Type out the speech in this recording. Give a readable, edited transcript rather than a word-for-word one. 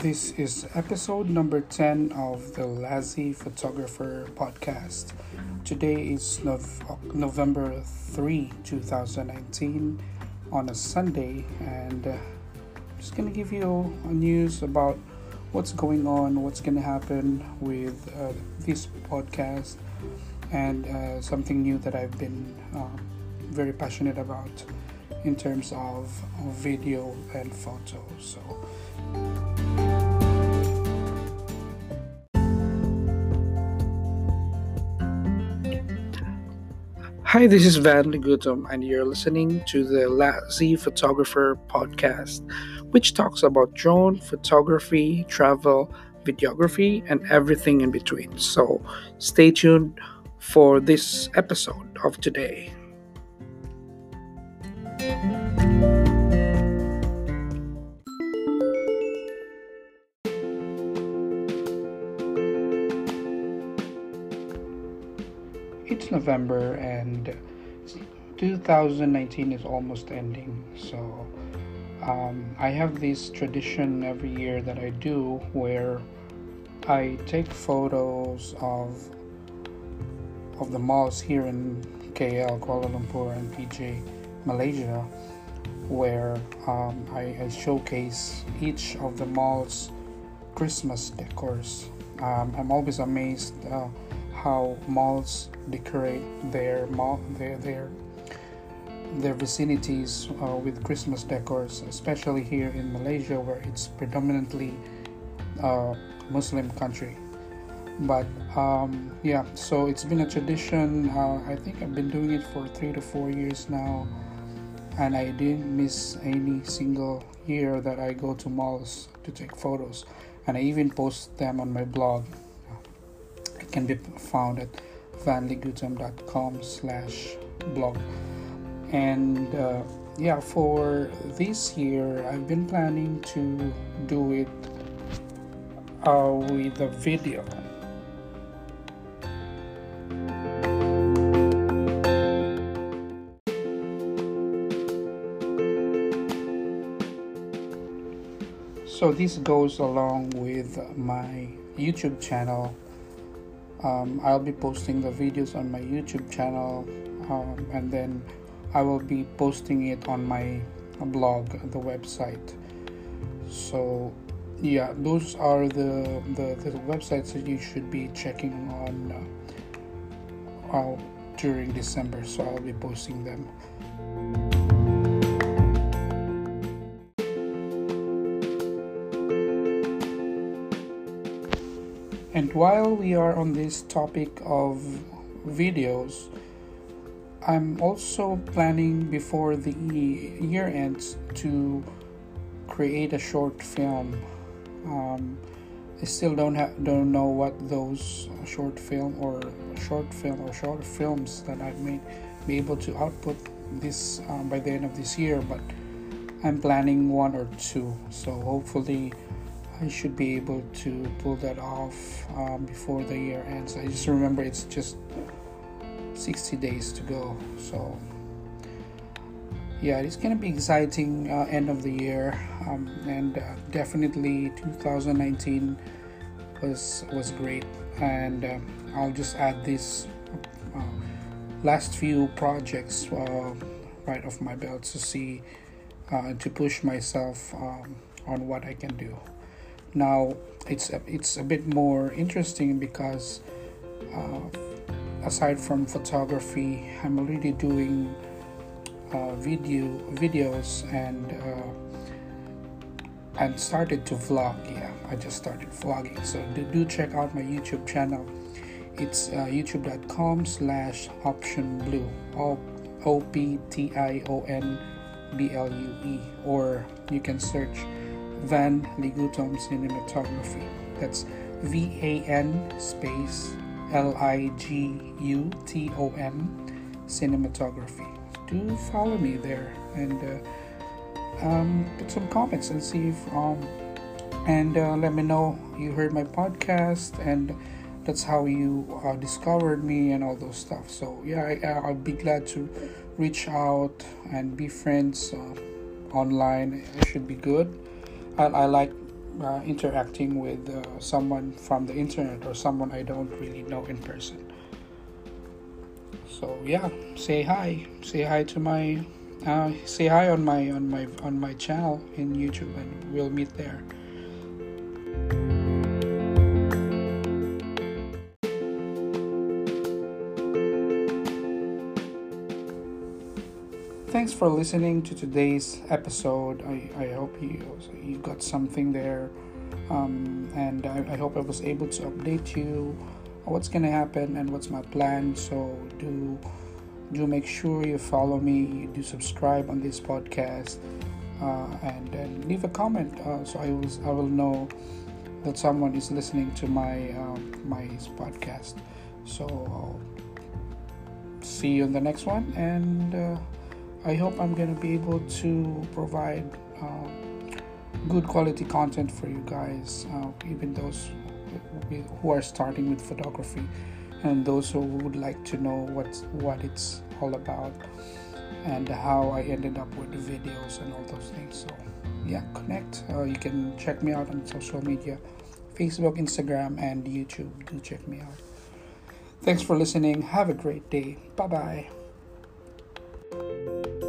This is episode number 10 of the Lazy Photographer podcast. Today is November 3, 2019 on a Sunday, and I'm just going to give you news about what's going on, what's going to happen with this podcast, and something new that I've been very passionate about in terms of video and photo. Hi, this is Van Ligutum, and you're listening to the Lazy Photographer podcast, which talks about drone photography, travel, videography, and everything in between. So stay tuned for this episode of today. It's November and 2019 is almost ending, so I have this tradition every year that I do where I take photos of the malls here in KL, Kuala Lumpur, and PJ, Malaysia, where I showcase each of the malls' Christmas decors. I'm always amazed how malls decorate their vicinities with Christmas decors, especially here in Malaysia, where it's predominantly Muslim country. But so it's been a tradition. I think I've been doing it for 3 to 4 years now, and I didn't miss any single year that I go to malls to take photos, and I even post them on my blog. It can be found at vanligutum.com/blog. And for this year, I've been planning to do it with a video. So this goes along with my YouTube channel. I'll be posting the videos on my YouTube channel, and then I will be posting it on my blog, the website. So those are the websites that you should be checking on during December. So I'll be posting them. And while we are on this topic of videos, I'm also planning before the year ends to create a short film. I still don't know what those short films that I may be able to output this by the end of this year, but I'm planning 1 or 2. So hopefully I should be able to pull that off before the year ends. I just remember it's just 60 days to go. So it's gonna be exciting end of the year, and definitely 2019 was great. And I'll just add this last few projects right off my belt to see to push myself on what I can do. Now it's a bit more interesting because aside from photography, I'm already doing videos and started to vlog. I just started vlogging, so do check out my YouTube channel. It's youtube.com/optionblue, OPTIONBLUE, or you can search Van Ligutum Cinematography. That's VAN space LIGUTOM Cinematography. Do follow me there and put some comments and see if let me know you heard my podcast and that's how you discovered me and all those stuff. So I'll be glad to reach out and be friends online. It should be good. I like interacting with someone from the internet or someone I don't really know in person. So yeah, say hi to my say hi on my channel in YouTube, and we'll meet there. Thanks for listening to today's episode. I hope you got something there, and I hope I was able to update you on what's gonna happen and what's my plan. So do make sure you follow me, you do subscribe on this podcast, and leave a comment, so I will know that someone is listening to my podcast. So I'll see you in the next one, and I hope I'm gonna be able to provide good quality content for you guys, even those who are starting with photography, and those who would like to know what it's all about and how I ended up with the videos and all those things. So yeah, connect. You can check me out on social media, Facebook, Instagram, and YouTube. Do check me out. Thanks for listening. Have a great day. Bye bye.